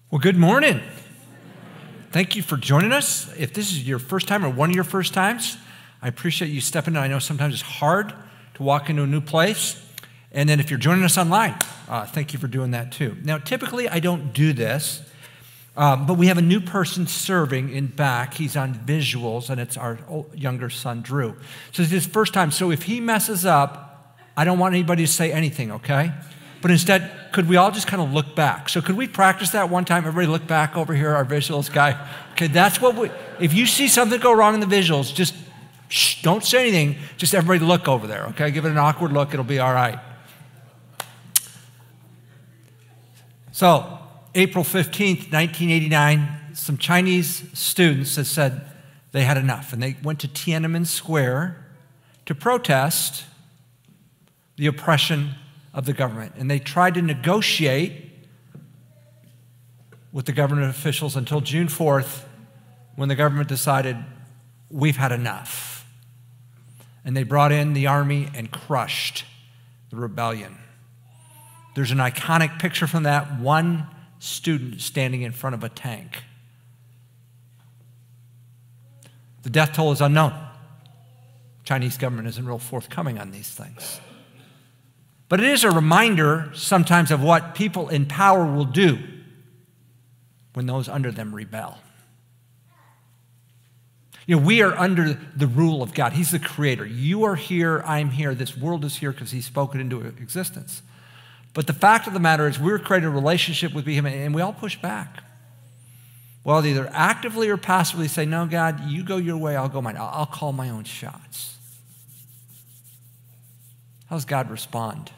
Well, good morning. Thank you for joining us. If this is your first time or one of your first times, I appreciate you stepping in. I know sometimes it's hard to walk into a new place. And then if you're joining us online, thank you for doing that too. Now, typically I don't do this, but we have a new person serving in back. He's on visuals, and it's our younger son, Drew. So it's his first time. So if he messes up, I don't want anybody to say anything, okay? But instead, could we all just kind of look back? So could we practice that one time? Everybody look back over here, our visuals guy. Okay, that's what if you see something go wrong in the visuals, just don't say anything. Just everybody look over there, okay? Give it an awkward look. It'll be all right. So April 15th, 1989, some Chinese students have said they had enough, and they went to Tiananmen Square to protest the oppression of the government. And they tried to negotiate with the government officials until June 4th, when the government decided, we've had enough. And they brought in the army and crushed the rebellion. There's an iconic picture from that, one student standing in front of a tank. The death toll is unknown. Chinese government isn't real forthcoming on these things. But it is a reminder sometimes of what people in power will do when those under them rebel. You know, we are under the rule of God. He's the creator. You are here, I'm here. This world is here because he spoke it into existence. But the fact of the matter is we're creating a relationship with him, and we all push back. Well, either actively or passively say, no, God, you go your way, I'll go mine. I'll call my own shots. How does God respond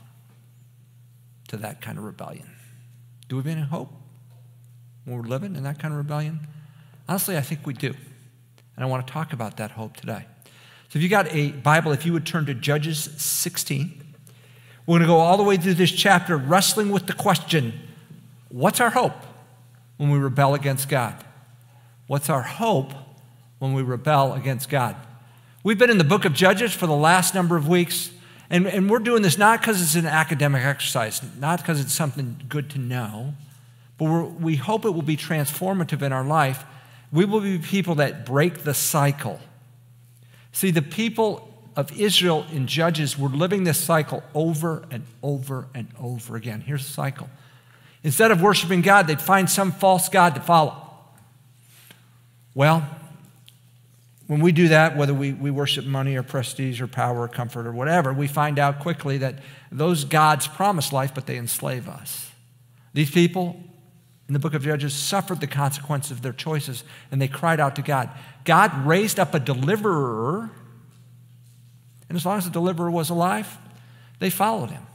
to that kind of rebellion? Do we have any hope when we're living in that kind of rebellion? Honestly, I think we do. And I want to talk about that hope today. So if you got a Bible, if you would turn to Judges 16. We're going to go all the way through this chapter wrestling with the question, what's our hope when we rebel against God? What's our hope when we rebel against God? We've been in the book of Judges for the last number of weeks. And we're doing this not because it's an academic exercise, not because it's something good to know, but we hope it will be transformative in our life. We will be people that break the cycle. See, the people of Israel in Judges were living this cycle over and over and over again. Here's the cycle. Instead of worshiping God, they'd find some false god to follow. Well, when we do that, whether we worship money or prestige or power or comfort or whatever, we find out quickly that those gods promise life, but they enslave us. These people in the book of Judges suffered the consequences of their choices, and they cried out to God. God raised up a deliverer, and as long as the deliverer was alive, they followed him.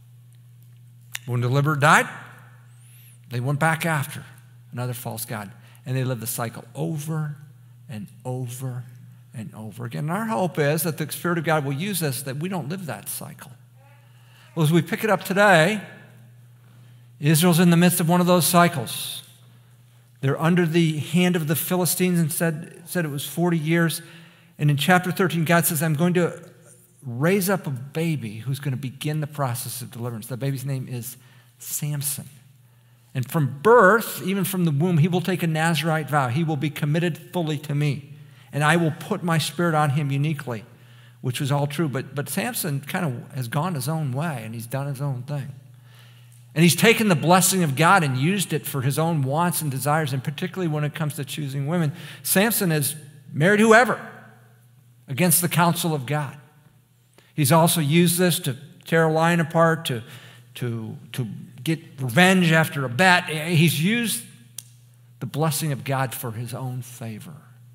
When the deliverer died, they went back after another false god, and they lived the cycle over and over and over again. And our hope is that the Spirit of God will use us, that we don't live that cycle. Well, as we pick it up today, Israel's in the midst of one of those cycles. They're under the hand of the Philistines, and said it was 40 years. And in chapter 13, God says, I'm going to raise up a baby who's going to begin the process of deliverance. The baby's name is Samson. And from birth, even from the womb, he will take a Nazirite vow. He will be committed fully to me. And I will put my spirit on him uniquely, which was all true. But Samson kind of has gone his own way, and he's done his own thing. And he's taken the blessing of God and used it for his own wants and desires, and particularly when it comes to choosing women. Samson has married whoever against the counsel of God. He's also used this to tear a lion apart, to get revenge after a bet. He's used the blessing of God for his own favor.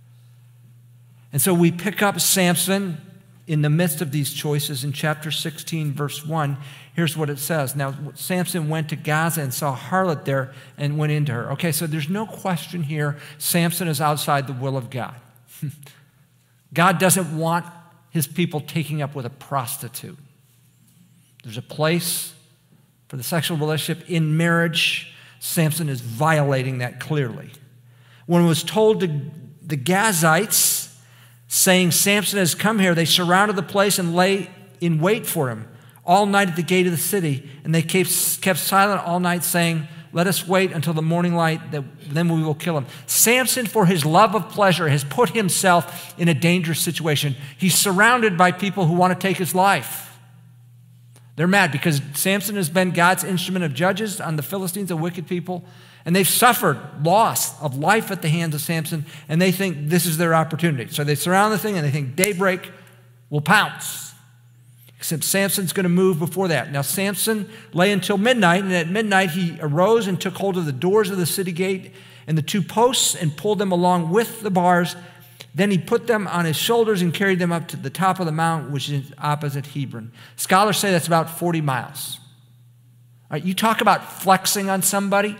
And so we pick up Samson in the midst of these choices in chapter 16, verse 1. Here's what it says. Now, Samson went to Gaza and saw a harlot there and went into her. Okay, so there's no question here. Samson is outside the will of God. God doesn't want his people taking up with a prostitute. There's a place for the sexual relationship in marriage. Samson is violating that clearly. When it was told to the Gazites, saying Samson has come here, they surrounded the place and lay in wait for him all night at the gate of the city. And they kept silent all night, saying, let us wait until the morning light, then we will kill him. Samson, for his love of pleasure, has put himself in a dangerous situation. He's surrounded by people who want to take his life. They're mad because Samson has been God's instrument of judges on the Philistines, a wicked people, and they've suffered loss of life at the hands of Samson, and they think this is their opportunity. So they surround the thing, and they think daybreak will pounce. Except Samson's going to move before that. Now Samson lay until midnight, and at midnight he arose and took hold of the doors of the city gate and the 2 posts and pulled them along with the bars. Then he put them on his shoulders and carried them up to the top of the mount, which is opposite Hebron. Scholars say that's about 40 miles. All right, you talk about flexing on somebody.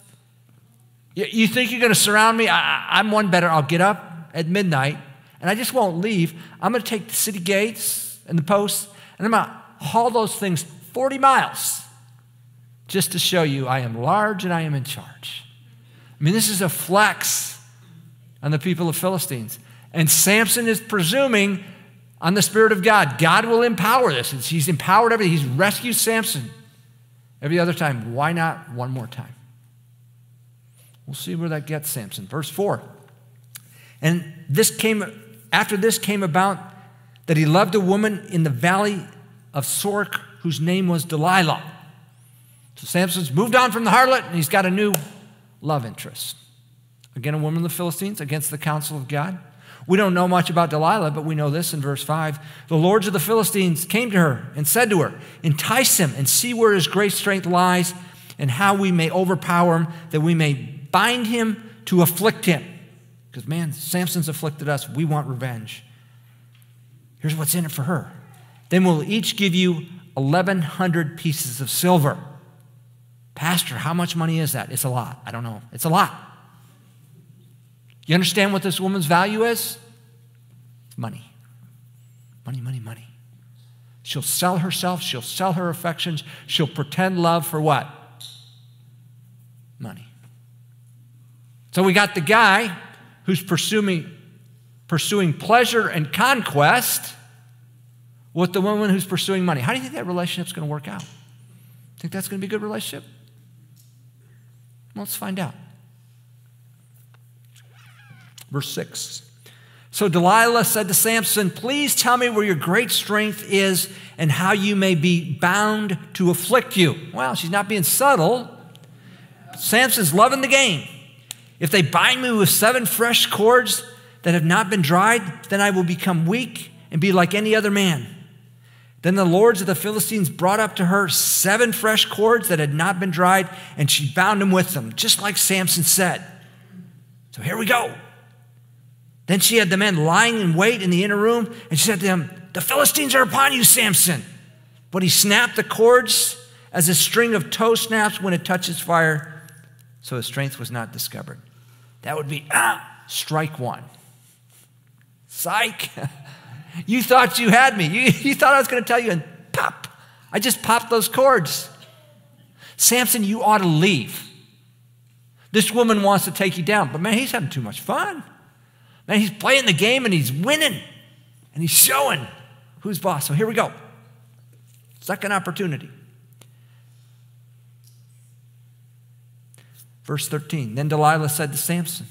You think you're going to surround me? I'm one better. I'll get up at midnight, and I just won't leave. I'm going to take the city gates and the posts, and I'm going to haul those things 40 miles just to show you I am large and I am in charge. I mean, this is a flex on the people of Philistines. And Samson is presuming on the Spirit of God. God will empower this. He's empowered everything. He's rescued Samson every other time. Why not one more time? We'll see where that gets Samson. Verse 4. And after this came about that he loved a woman in the valley of Sorek whose name was Delilah. So Samson's moved on from the harlot and he's got a new love interest. Again, a woman of the Philistines against the counsel of God. We don't know much about Delilah, but we know this in verse 5. The lords of the Philistines came to her and said to her, entice him and see where his great strength lies and how we may overpower him, that we may bind him to afflict him. Because, man, Samson's afflicted us. We want revenge. Here's what's in it for her. Then we'll each give you 1,100 pieces of silver. Pastor, how much money is that? It's a lot. I don't know. It's a lot. You understand what this woman's value is? Money. Money, money, money. She'll sell herself. She'll sell her affections. She'll pretend love for what? Money. So we got the guy who's pursuing pleasure and conquest with the woman who's pursuing money. How do you think that relationship's going to work out? Think that's going to be a good relationship? Well, let's find out. Verse 6. So Delilah said to Samson, please tell me where your great strength is and how you may be bound to afflict you. Well, she's not being subtle. Samson's loving the game. If they bind me with 7 fresh cords that have not been dried, then I will become weak and be like any other man. Then the lords of the Philistines brought up to her 7 fresh cords that had not been dried, and she bound them with them, just like Samson said. So here we go. Then she had the men lying in wait in the inner room, and she said to them, the Philistines are upon you, Samson. But he snapped the cords as a string of tow snaps when it touches fire, so his strength was not discovered. That would be, strike one. Psych. You thought you had me. You thought I was going to tell you, and pop. I just popped those cords. Samson, you ought to leave. This woman wants to take you down, but man, he's having too much fun. Man, he's playing the game and he's winning. And he's showing who's boss. So here we go. Second opportunity. Verse 13. Then Delilah said to Samson.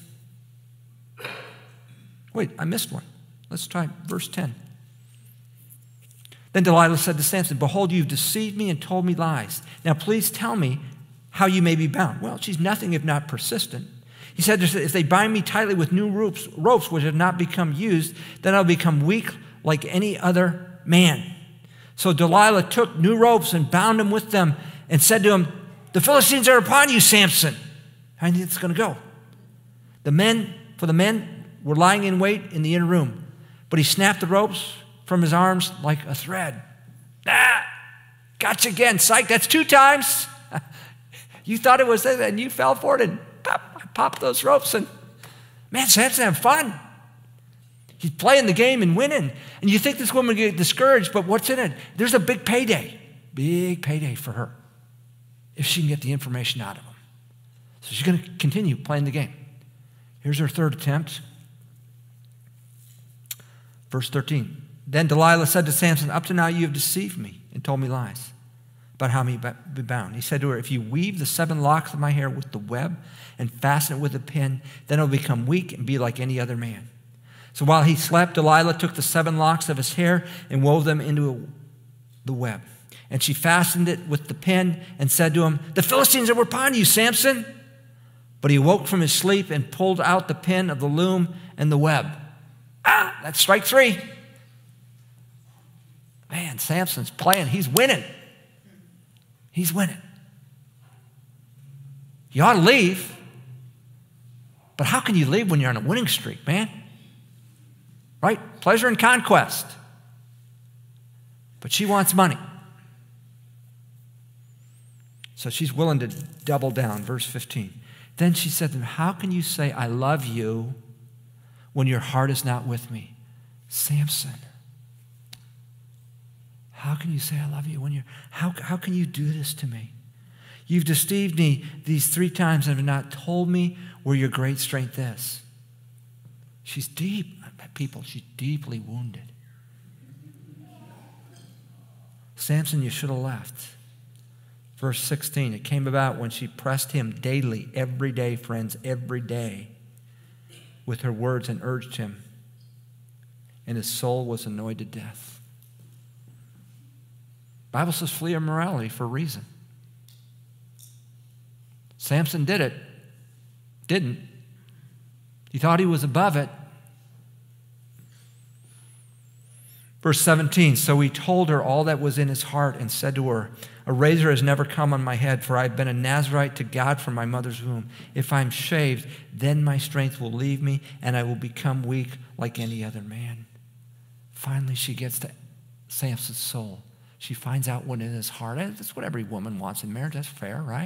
Wait, I missed one. Let's try verse 10. Then Delilah said to Samson, behold, you've deceived me and told me lies. Now please tell me how you may be bound. Well, she's nothing if not persistent. He said, if they bind me tightly with new ropes which have not become used, then I'll become weak like any other man. So Delilah took new ropes and bound him with them and said to him, the Philistines are upon you, Samson. How do you think it's going to go? The men were lying in wait in the inner room, but he snapped the ropes from his arms like a thread. Gotcha again, psych, that's 2 times. You thought it was that, and you fell for it, and pop those ropes, and man, Samson having fun. He's playing the game and winning. And you think this woman will get discouraged, but what's in it? There's a big payday for her if she can get the information out of him. So she's going to continue playing the game. Here's her third attempt. Verse 13. Then Delilah said to Samson, up to now you have deceived me and told me lies. about how he be bound. He said to her, if you weave the 7 locks of my hair with the web and fasten it with a pin, then it will become weak and be like any other man. So while he slept, Delilah took the 7 locks of his hair and wove them into the web. And she fastened it with the pin and said to him, the Philistines are upon you, Samson. But he awoke from his sleep and pulled out the pin of the loom and the web. That's strike 3. Man, Samson's playing. He's winning. He's winning. You ought to leave. But how can you leave when you're on a winning streak, man? Right? Pleasure and conquest. But she wants money. So she's willing to double down. Verse 15. Then she said to him, how can you say I love you when your heart is not with me? Samson, how can you say I love you when you're, how can you do this to me? You've deceived me these 3 times and have not told me where your great strength is. She's deep, people, she's deeply wounded. Samson, you should have left. Verse 16, it came about when she pressed him daily, every day, friends, every day, with her words and urged him, and his soul was annoyed to death. The Bible says flee immorality for a reason. Samson didn't. He thought he was above it. Verse 17, so he told her all that was in his heart and said to her, a razor has never come on my head, for I have been a Nazirite to God from my mother's womb. If I'm shaved, then my strength will leave me, and I will become weak like any other man. Finally, she gets to Samson's soul. She finds out what in his heart. That's what every woman wants in marriage. That's fair, right?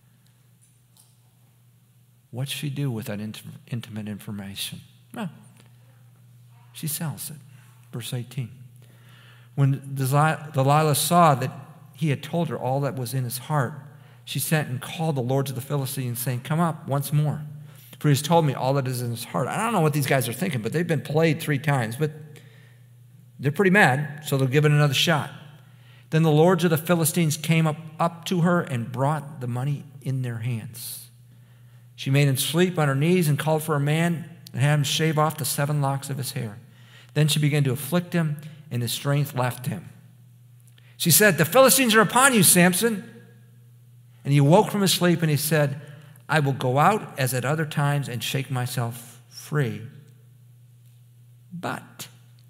What's she do with that intimate information? Well, she sells it. Verse 18. When Delilah saw that he had told her all that was in his heart, she sent and called the lords of the Philistines, saying, come up once more, for he has told me all that is in his heart. I don't know what these guys are thinking, but they've been played 3 times, but they're pretty mad, so they'll give it another shot. Then the lords of the Philistines came up to her and brought the money in their hands. She made him sleep on her knees and called for a man and had him shave off the 7 locks of his hair. Then she began to afflict him, and his strength left him. She said, the Philistines are upon you, Samson. And he awoke from his sleep, and he said, I will go out as at other times and shake myself free. But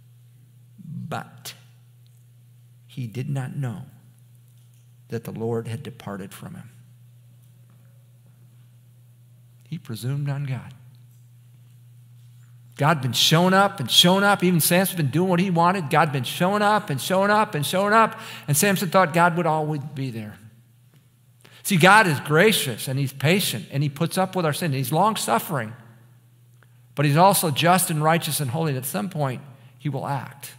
he did not know that the Lord had departed from him. He presumed on God. God had been showing up and showing up. Even Samson's been doing what he wanted. God had been showing up and showing up and showing up. And Samson thought God would always be there. See, God is gracious and he's patient and he puts up with our sin. He's long-suffering. But he's also just and righteous and holy. And at some point, he will act.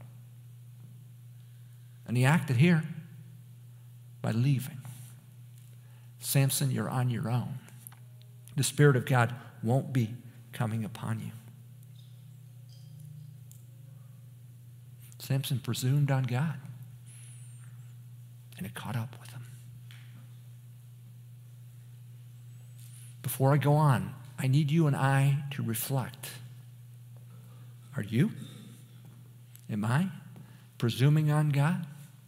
And he acted here by leaving. Samson, you're on your own. The Spirit of God won't be coming upon you. Samson presumed on God, and it caught up with him. Before I go on, I need you and I to reflect. Are you? Am I presuming on God?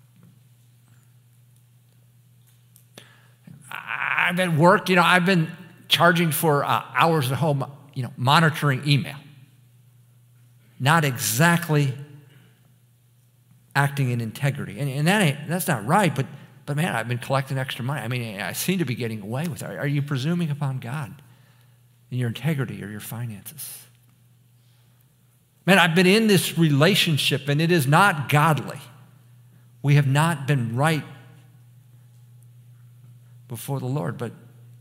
I've been I've been charging for hours at home, monitoring email. Not exactly acting in integrity. And that's not right, but man, I've been collecting extra money. I mean, I seem to be getting away with it. Are you presuming upon God in your integrity or your finances? Man, I've been in this relationship and it is not godly. We have not been right before the Lord, but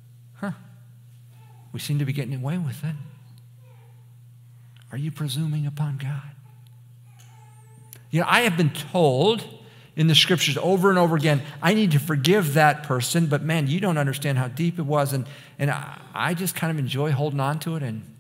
we seem to be getting away with it. Are you presuming upon God? I have been told in the scriptures over and over again, I need to forgive that person, but man, you don't understand how deep it was, and I just kind of enjoy holding on to it. And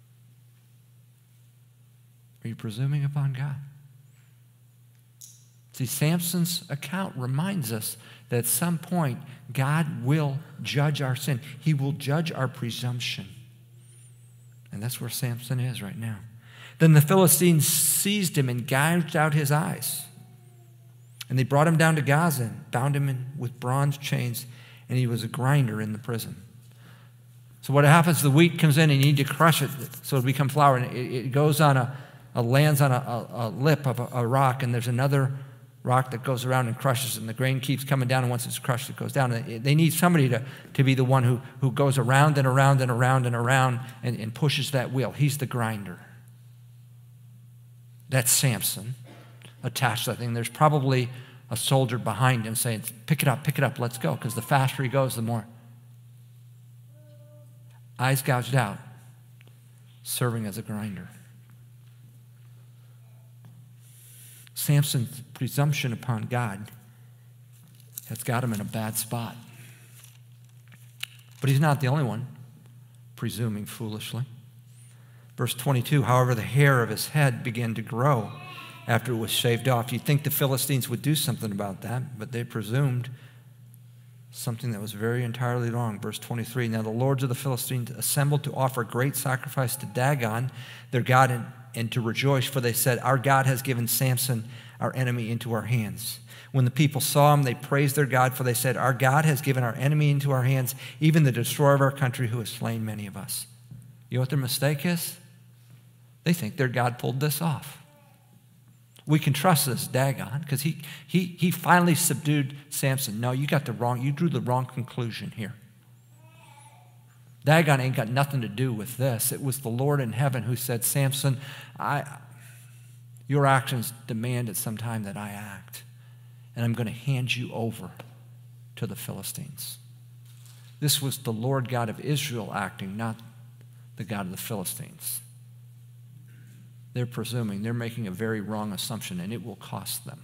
are you presuming upon God? See, Samson's account reminds us that at some point, God will judge our sin. He will judge our presumption. And that's where Samson is right now. Then the Philistines seized him and gouged out his eyes. And they brought him down to Gaza and bound him with bronze chains, and he was a grinder in the prison. So what happens, the wheat comes in and you need to crush it so it'll become flour. And it goes on lands on a lip of a rock, and there's another rock that goes around and crushes it, and the grain keeps coming down, and once it's crushed, it goes down. And they need somebody to be the one who goes around and around and around and around and pushes that wheel. He's the grinder. That's Samson attached to that thing. There's probably a soldier behind him saying, pick it up, let's go, because the faster he goes, the more. Eyes gouged out, serving as a grinder. Samson's presumption upon God has got him in a bad spot. But he's not the only one presuming foolishly. Verse 22, however, the hair of his head began to grow after it was shaved off. You'd think the Philistines would do something about that, but they presumed something that was very entirely wrong. Verse 23, now the lords of the Philistines assembled to offer great sacrifice to Dagon, their god, and to rejoice, for they said, our God has given Samson, our enemy, into our hands. When the people saw him, they praised their God, for they said, our God has given our enemy into our hands, even the destroyer of our country, who has slain many of us. You know what their mistake is? They think their God pulled this off. We can trust this Dagon because he finally subdued Samson. No, you drew the wrong conclusion here. Dagon ain't got nothing to do with this. It was the Lord in heaven who said, Samson, your actions demand at some time that I act, and I'm going to hand you over to the Philistines. This was the Lord God of Israel acting, not the God of the Philistines. They're presuming, they're making a very wrong assumption, and it will cost them.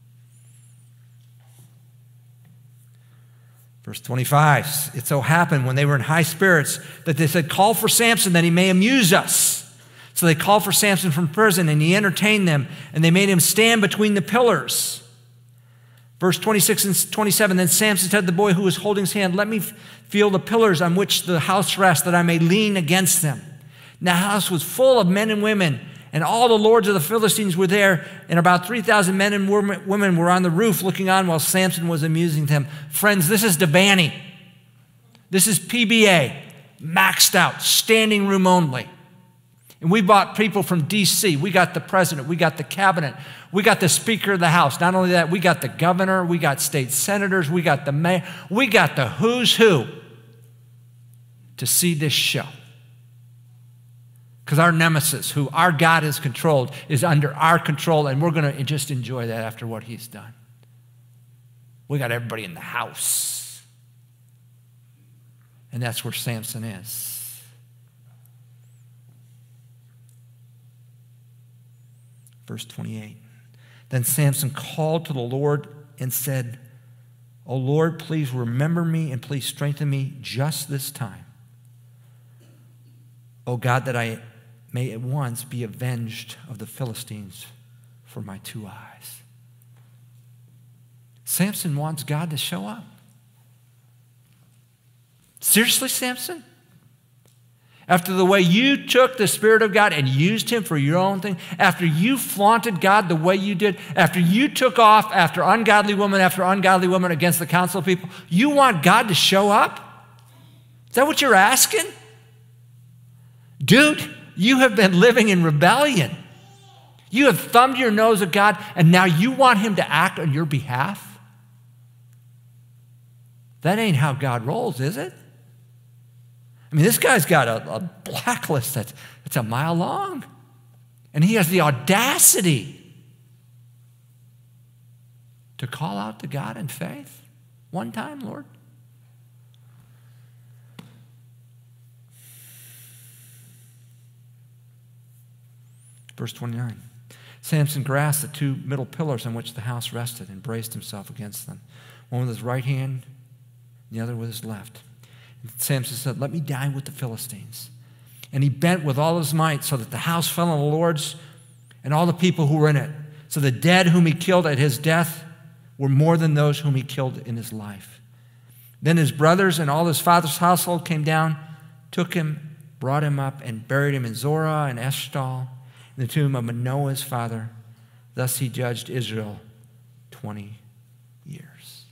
Verse 25, it so happened when they were in high spirits that they said, call for Samson that he may amuse us. So they called for Samson from prison, and he entertained them, and they made him stand between the pillars. Verse 26 and 27, then Samson said to the boy who was holding his hand, let me feel the pillars on which the house rests, that I may lean against them. And the house was full of men and women, and all the lords of the Philistines were there, and about 3,000 men and women were on the roof looking on while Samson was amusing them. Friends, this is Devaney. This is PBA, maxed out, standing room only. And we brought people from D.C. We got the president. We got the cabinet. We got the Speaker of the House. Not only that, we got the governor. We got state senators. We got the mayor. We got the who's who to see this show. Because our nemesis, who our God has controlled, is under our control, and we're going to just enjoy that after what he's done. We got everybody in the house. And that's where Samson is. Verse 28. Then Samson called to the Lord and said, O Lord, please remember me and please strengthen me just this time. O God, that I may at once be avenged of the Philistines for my 2 eyes. Samson wants God to show up. Seriously, Samson? After the way you took the Spirit of God and used him for your own thing, after you flaunted God the way you did, after you took off after ungodly woman against the council of people, you want God to show up? Is that what you're asking? Dude, you have been living in rebellion. You have thumbed your nose at God, and now you want him to act on your behalf? That ain't how God rolls, is it? I mean, this guy's got a blacklist that's a mile long. And he has the audacity to call out to God in faith. One time, Lord. Verse 29. Samson grasped the 2 middle pillars on which the house rested and braced himself against them, one with his right hand and the other with his left. And Samson said, let me die with the Philistines. And he bent with all his might so that the house fell on the lords and all the people who were in it. So the dead whom he killed at his death were more than those whom he killed in his life. Then his brothers and all his father's household came down, took him, brought him up, and buried him in Zorah and Eshtal, in the tomb of Manoah his father. Thus he judged Israel 20 years.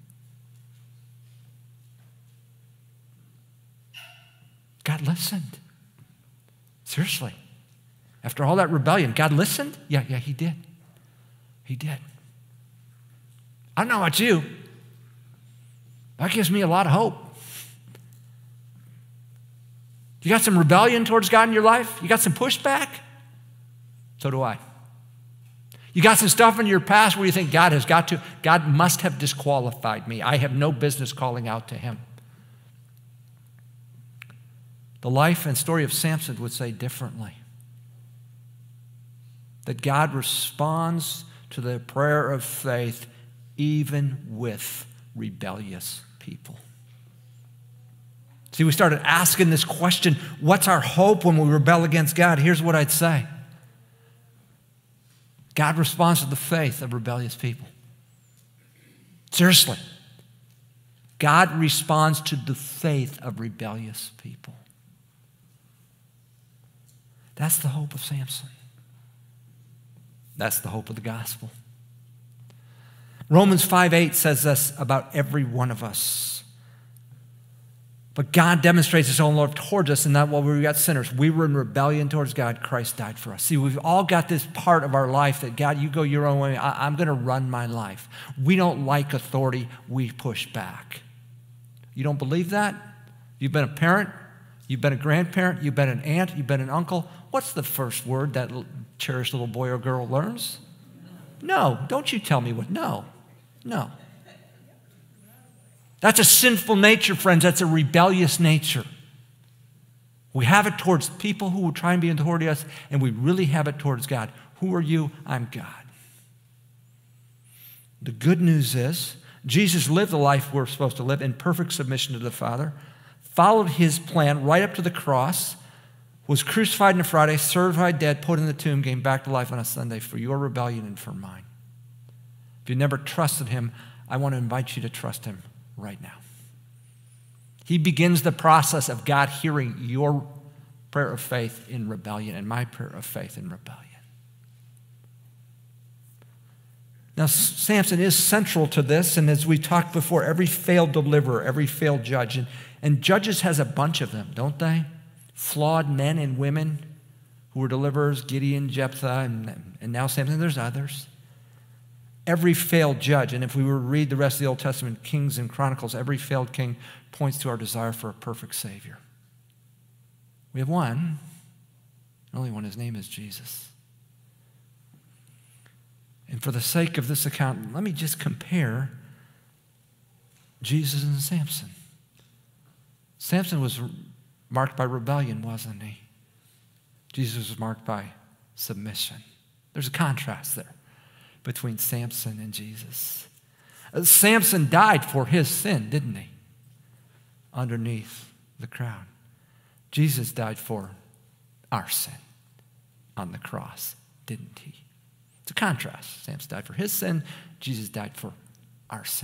God listened. Seriously. After all that rebellion, God listened? Yeah, he did. He did. I don't know about you. That gives me a lot of hope. You got some rebellion towards God in your life? You got some pushback? So do I. You got some stuff in your past where you think God must have disqualified me. I have no business calling out to him. The life and story of Samson would say differently. That God responds to the prayer of faith even with rebellious people. See, we started asking this question, what's our hope when we rebel against God? Here's what I'd say. God responds to the faith of rebellious people. Seriously. God responds to the faith of rebellious people. That's the hope of Samson. That's the hope of the gospel. Romans 5:8 says this about every one of us. But God demonstrates his own love towards us in that while we were yet sinners, we were in rebellion towards God, Christ died for us. See, we've all got this part of our life that, God, you go your own way, I'm going to run my life. We don't like authority, we push back. You don't believe that? You've been a parent, you've been a grandparent, you've been an aunt, you've been an uncle. What's the first word that cherished little boy or girl learns? No. Don't you tell me what. No. That's a sinful nature, friends. That's a rebellious nature. We have it towards people who will try and be authority to us, and we really have it towards God. Who are you? I'm God. The good news is Jesus lived the life we're supposed to live in perfect submission to the Father, followed his plan right up to the cross, was crucified on a Friday, certified dead, put in the tomb, came back to life on a Sunday for your rebellion and for mine. If you never trusted him, I want to invite you to trust him right now. He begins the process of God hearing your prayer of faith in rebellion and my prayer of faith in rebellion. Now, Samson is central to this, and as we talked before, every failed deliverer, every failed judge, and Judges has a bunch of them, don't they? Flawed men and women who were deliverers, Gideon, Jephthah, and now Samson. There's others. Every failed judge, and if we were to read the rest of the Old Testament, Kings and Chronicles, every failed king points to our desire for a perfect Savior. We have one, only one. His name is Jesus. And for the sake of this account, let me just compare Jesus and Samson. Samson was marked by rebellion, wasn't he? Jesus was marked by submission. There's a contrast there between Samson and Jesus. Samson died for his sin, didn't he? Underneath the crown. Jesus died for our sin on the cross, didn't he? It's a contrast. Samson died for his sin. Jesus died for our sin.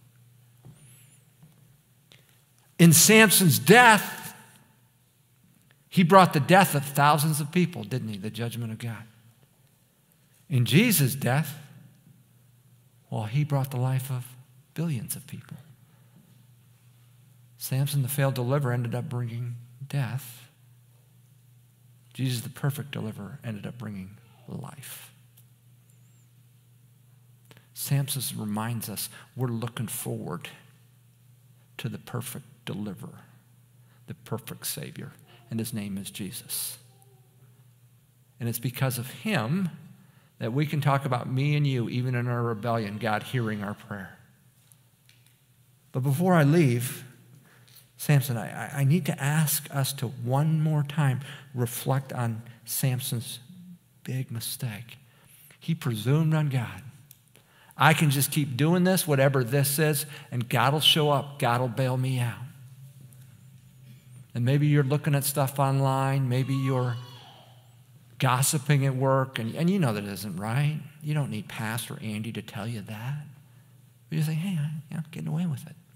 In Samson's death, he brought the death of thousands of people, didn't he? The judgment of God. In Jesus' death, well, he brought the life of billions of people. Samson, the failed deliverer, ended up bringing death. Jesus, the perfect deliverer, ended up bringing life. Samson reminds us we're looking forward to the perfect deliverer, the perfect Savior, and his name is Jesus. And it's because of him that we can talk about me and you, even in our rebellion, God hearing our prayer. But before I leave, Samson, I need to ask us to one more time reflect on Samson's big mistake. He presumed on God. I can just keep doing this, whatever this is, and God will show up. God will bail me out. And maybe you're looking at stuff online. Maybe you're gossiping at work, and you know that isn't right. You don't need Pastor Andy to tell you that. You say, hey, I'm getting away with it.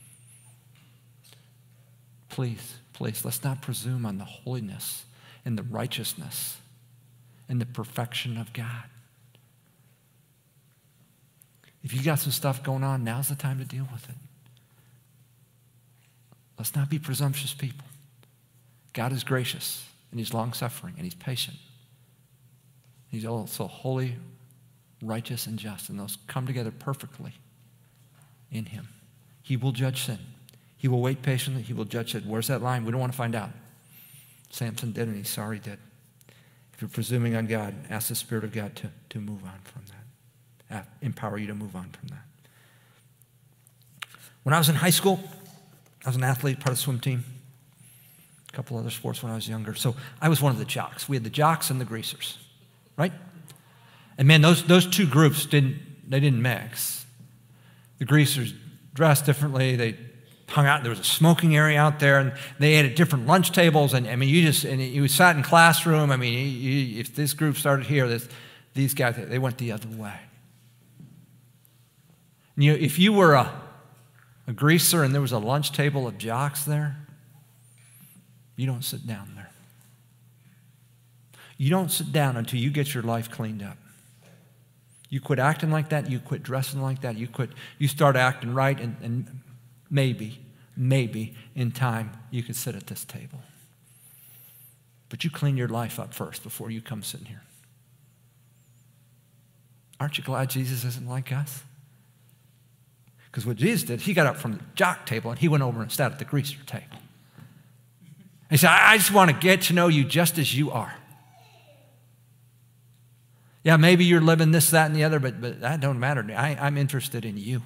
Please, let's not presume on the holiness and the righteousness and the perfection of God. If you got some stuff going on, now's the time to deal with it. Let's not be presumptuous people. God is gracious, and he's long-suffering, and he's patient. He's also holy, righteous, and just, and those come together perfectly in him. He will judge sin. He will wait patiently. He will judge sin. Where's that line? We don't want to find out. Samson did, and he's sorry he did. If you're presuming on God, ask the Spirit of God to move on from that. Empower you to move on from that. When I was in high school, I was an athlete, part of the swim team, a couple other sports when I was younger. So I was one of the jocks. We had the jocks and the greasers, right? And man, those two groups didn't mix. The greasers dressed differently. They hung out. There was a smoking area out there, and they ate at different lunch tables. And I mean, you sat in classroom. I mean, if this group started here, these guys, they went the other way. And if you were a greaser and there was a lunch table of jocks there, you don't sit down there. You don't sit down until you get your life cleaned up. You quit acting like that. You quit dressing like that. You start acting right, and maybe in time you could sit at this table. But you clean your life up first before you come sitting here. Aren't you glad Jesus isn't like us? Because what Jesus did, he got up from the jock table and he went over and sat at the greaser table. He said, I just want to get to know you just as you are. Yeah, maybe you're living this, that, and the other, but that don't matter to me. I'm interested in you.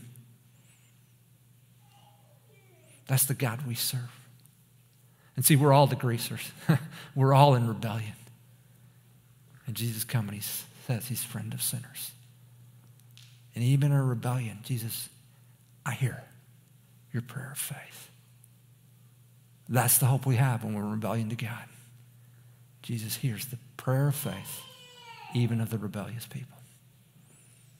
That's the God we serve. And see, we're all the greasers. We're all in rebellion. And Jesus comes and he says he's friend of sinners. And even in our rebellion, Jesus, I hear your prayer of faith. That's the hope we have when we're in rebellion to God. Jesus hears the prayer of faith, even of the rebellious people.